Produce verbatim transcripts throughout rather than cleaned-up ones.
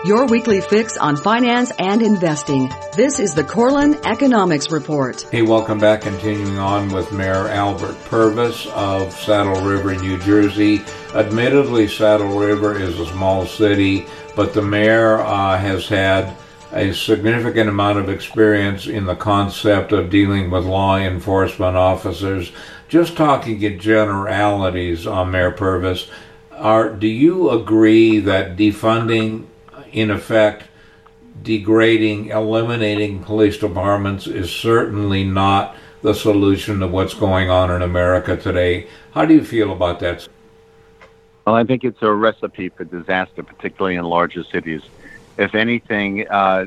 Your weekly fix on finance and investing. This is the Corlin Economics Report. Hey, welcome back. Continuing on with Mayor Albert Purvis of Saddle River, New Jersey. Admittedly, Saddle River is a small city, but the mayor uh, has had a significant amount of experience in the concept of dealing with law enforcement officers. Just talking in generalities, uh, Mayor Purvis, are, do you agree that defunding, in effect, degrading, eliminating police departments is certainly not the solution to what's going on in America today? How do you feel about that? Well, I think it's a recipe for disaster, particularly in larger cities. If anything, uh,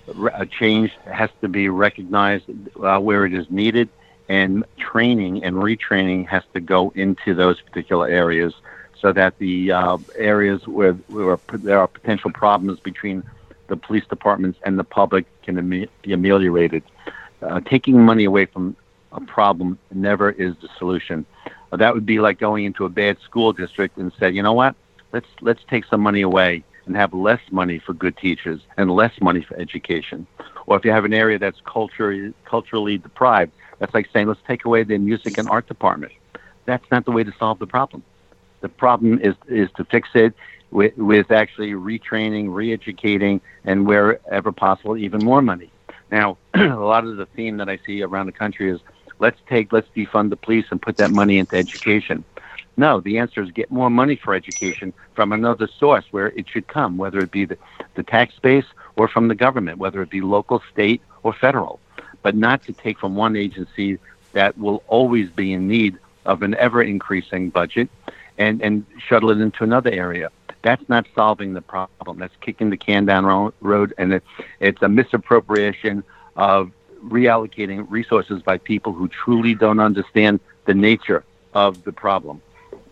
a change has to be recognized uh, where it is needed, and training and retraining has to go into those particular areas, so that the uh, areas where, where there are potential problems between the police departments and the public can am- be ameliorated. Uh, taking money away from a problem never is the solution. Uh, that would be like going into a bad school district and say, you know what, let's let's take some money away and have less money for good teachers and less money for education. Or if you have an area that's culturally culturally deprived, that's like saying, let's take away the music and art department. That's not the way to solve the problem. The problem is is to fix it with, with actually retraining, re-educating, and wherever possible, even more money. Now, a lot of the theme that I see around the country is let's take, let's defund the police and put that money into education. No, the answer is get more money for education from another source where it should come, whether it be the, the tax base or from the government, whether it be local, state, or federal, but not to take from one agency that will always be in need of an ever-increasing budget and, and shuttle it into another area. That's not solving the problem. That's kicking the can down the road, and it, it's a misappropriation of reallocating resources by people who truly don't understand the nature of the problem.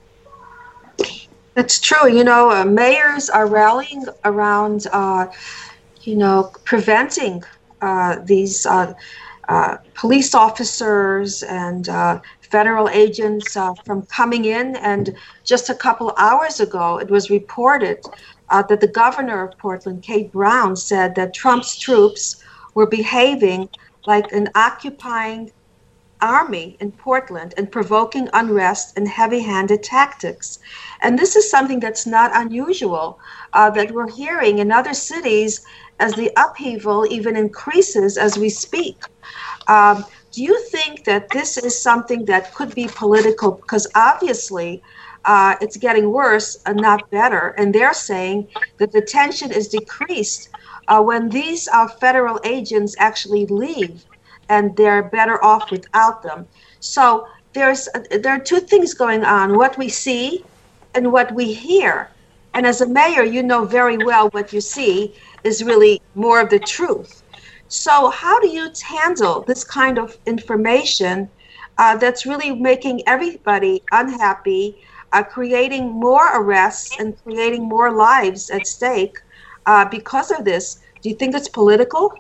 It's true. You know, uh, mayors are rallying around, uh, you know, preventing uh, these uh, uh, police officers and uh, federal agents uh, from coming in. And just a couple hours ago, it was reported uh, that the governor of Portland, Kate Brown, said that Trump's troops were behaving like an occupying army in Portland and provoking unrest and heavy-handed tactics. And this is something that's not unusual, uh, that we're hearing in other cities as the upheaval even increases as we speak. Um, do you think that this is something that could be political? Because obviously uh, it's getting worse and not better. And they're saying that the tension is decreased uh, when these uh, federal agents actually leave, and they're better off without them. So there's there are two things going on, what we see and what we hear. And as a mayor, you know very well what you see is really more of the truth. So how do you handle this kind of information uh, that's really making everybody unhappy, uh, creating more arrests and creating more lives at stake uh, because of this? Do you think it's political?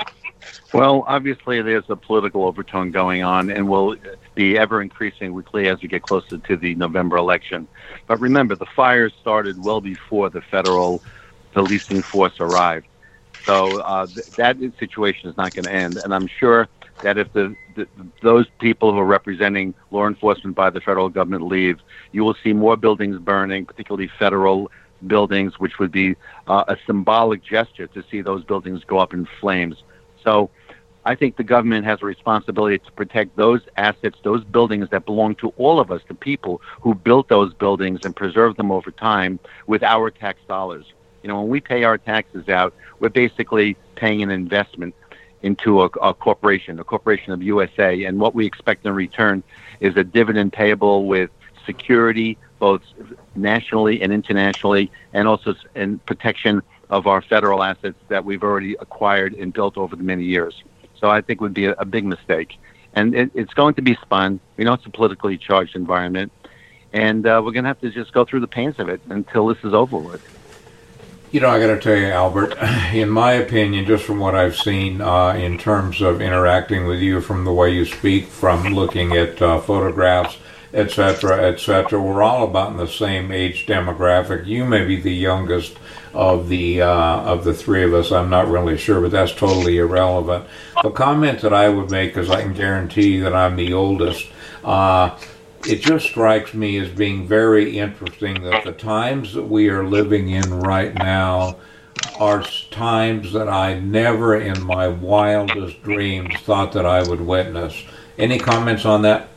Well, obviously there's a political overtone going on and will be ever increasing weekly as we get closer to the November election. But remember, the fires started well before the federal policing force arrived. So uh, th- that situation is not going to end. And I'm sure that if the, the those people who are representing law enforcement by the federal government leave, you will see more buildings burning, particularly federal buildings, which would be uh, a symbolic gesture to see those buildings go up in flames. So I think the government has a responsibility to protect those assets, those buildings that belong to all of us, the people who built those buildings and preserved them over time with our tax dollars. You know, when we pay our taxes out, we're basically paying an investment into a, a corporation, a corporation of U S A, and what we expect in return is a dividend payable with security, both nationally and internationally, and also in protection of our federal assets that we've already acquired and built over the many years. So I think it would be a, a big mistake. And it, it's going to be spun. We know it's a politically charged environment. And uh, we're going to have to just go through the pains of it until this is over with. You know, I got to tell you, Albert, in my opinion, just from what I've seen uh, in terms of interacting with you, from the way you speak, from looking at uh, photographs, et cetera, et cetera. We're all about in the same age demographic. You may be the youngest of the uh, of the three of us. I'm not really sure, but that's totally irrelevant. The comment that I would make is I can guarantee that I'm the oldest. Uh, it just strikes me as being very interesting that the times that we are living in right now are times that I never in my wildest dreams thought that I would witness. Any comments on that?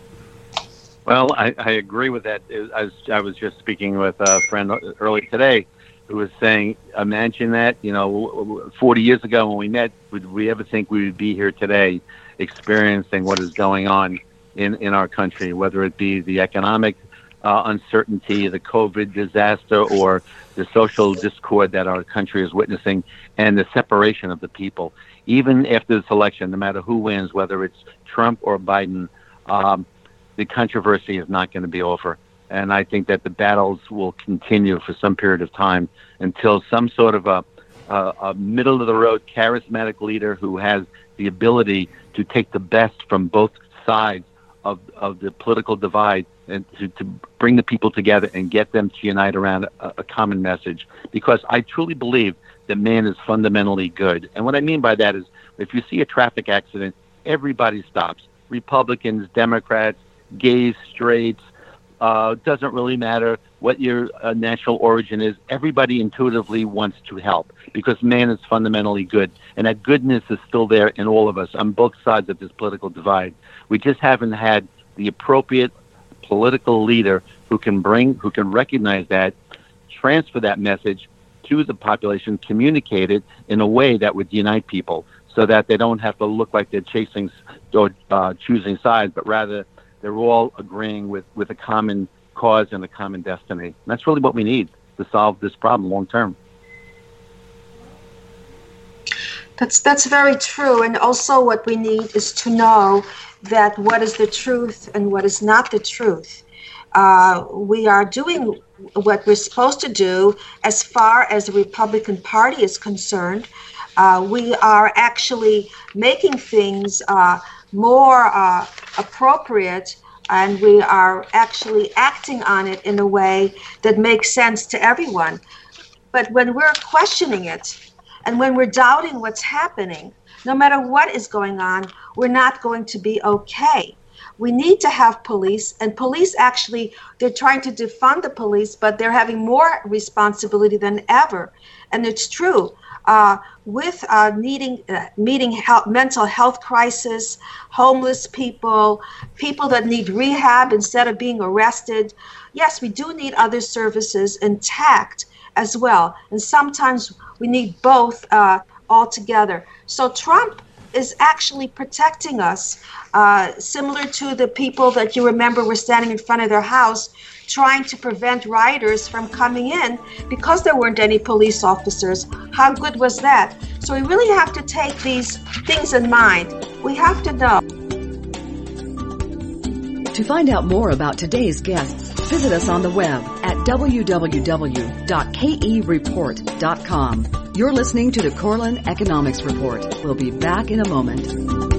Well, I, I agree with that. As I was just speaking with a friend earlier today who was saying, imagine that, you know, forty years ago when we met, would we ever think we would be here today experiencing what is going on in, in our country, whether it be the economic uh, uncertainty, the COVID disaster, or the social discord that our country is witnessing, and the separation of the people. Even after this election, no matter who wins, whether it's Trump or Biden, um, the controversy is not going to be over. And I think that the battles will continue for some period of time until some sort of a, a, a middle-of-the-road charismatic leader who has the ability to take the best from both sides of, of the political divide and to, to bring the people together and get them to unite around a, a common message. Because I truly believe that man is fundamentally good. And what I mean by that is if you see a traffic accident, everybody stops. Republicans, Democrats, gays, straights, uh, doesn't really matter what your uh, national origin is. Everybody intuitively wants to help because man is fundamentally good. And that goodness is still there in all of us on both sides of this political divide. We just haven't had the appropriate political leader who can bring, who can recognize that, transfer that message to the population, communicate it in a way that would unite people so that they don't have to look like they're chasing or uh, choosing sides, but rather they're all agreeing with, with a common cause and a common destiny. And that's really what we need to solve this problem long term. That's that's very true. And also what we need is to know that what is the truth and what is not the truth. Uh, we are doing what we're supposed to do as far as the Republican Party is concerned. Uh, we are actually making things uh, more uh, appropriate, and we are actually acting on it in a way that makes sense to everyone. But when we're questioning it, and when we're doubting what's happening, no matter what is going on, we're not going to be okay. We need to have police, and police actually, they're trying to defund the police, but they're having more responsibility than ever. And it's true. Uh, with uh, needing, uh, meeting health, mental health crisis, homeless people, people that need rehab instead of being arrested. Yes, we do need other services intact as well. And sometimes we need both uh, all together. So Trump is actually protecting us, uh, similar to the people that you remember were standing in front of their house trying to prevent rioters from coming in because there weren't any police officers. How good was that? So we really have to take these things in mind. We have to know. To find out more about today's guests, visit us on the web at w w w dot k e report dot com. You're listening to the Corlin Economics Report. We'll be back in a moment.